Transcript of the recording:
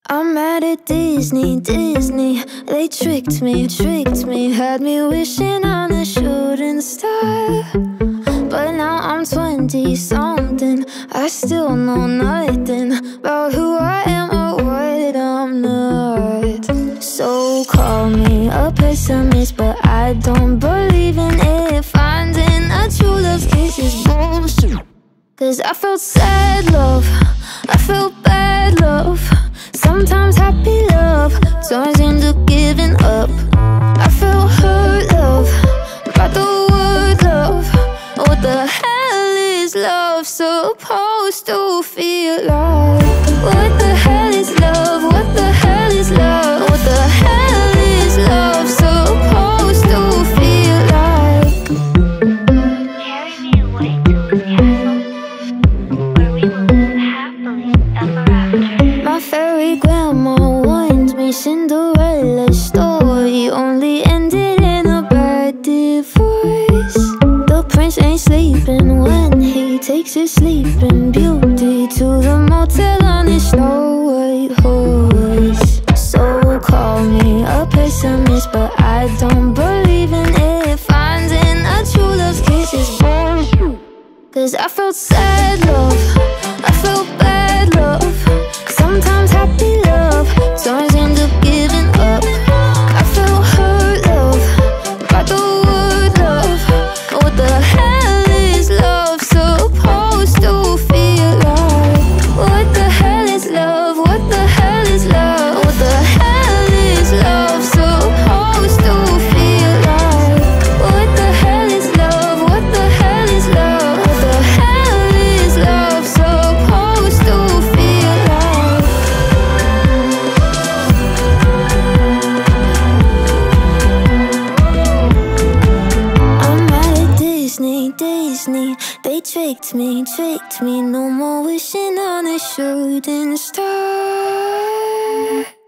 I'm mad at Disney, Disney. They tricked me, had me wishing on a shooting star. But now I'm 20-something, I still know nothing about who I am or what I'm not. So call me a pessimist, but I don't believe in it. Finding a true love's kiss is bullshit. Cause I felt sad love, I felt bad love, sometimes happy love turns into giving up. I felt hurt love, about the word love. What the hell is love supposed to feel like? What the hell is love? What the hell is love? What the hell is love supposed to feel like? Carry me away to a castle where we will live happily ever after. My fairy grandma warned me Cinderella's story only ended in a bad divorce. The prince ain't sleeping when he takes his sleeping beauty to the motel on his Snow White horse. So call me a pessimist, but I don't believe in it. Finding a true love's kiss is bullshit. Cause I felt sad love, I felt bad love, sometimes happy love turns into giving up. I felt hurt love, about the word love. What the hell is love supposed to feel like? What the hell is love? What the hell is love? What the hell is love supposed to feel like? What the hell is love? What the hell is love? What the hell is love supposed to feel like? I'm mad at Disney, Disney. They tricked me, no more wishing on a shooting star.